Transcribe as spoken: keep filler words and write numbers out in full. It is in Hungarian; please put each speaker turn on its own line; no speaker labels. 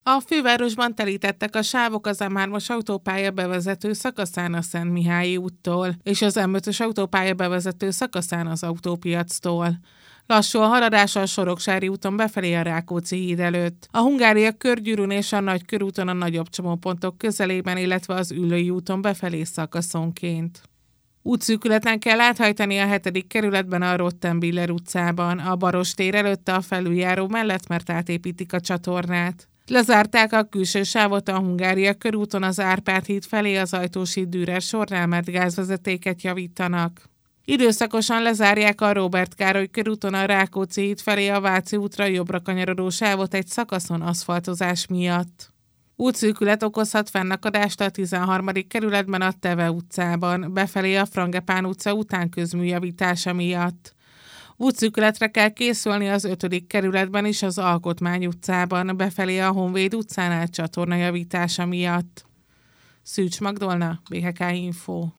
A fővárosban telítettek a sávok az em hármas autópálya bevezető szakaszán a Szentmihályi úttól, és az em ötös autópálya bevezető szakaszán az autópiactól. Lassú a haladás a Soroksári úton befelé a Rákóczi híd előtt. A Hungária körgyűrűn és a Nagykörúton a nagyobb csomópontok közelében, illetve az Üllői úton befelé szakaszonként. Útszűkületen kell áthajtani a hetedik kerületben a Rottenbiller utcában, a Baros tér előtt a felüljáró mellett, mert átépítik a csatornát. Lezárták a külső sávot a Hungária körúton az Árpád híd felé az Ajtós híd Dürer sornál, mert gázvezetéket javítanak. Időszakosan lezárják a Róbert Károly körúton a Rákóczi híd felé a Váci útra jobbra kanyarodó sávot egy szakaszon aszfaltozás miatt. Útszűkület okozhat fennakadást a tizenharmadik kerületben a Teve utcában, befelé a Frangepán utca után közműjavítása miatt. Útszűkületre kell készülni az ötödik kerületben is az Alkotmány utcában, befelé a Honvéd utcánál csatornajavítása miatt. Szűcs Magdolna, bé há ká Info.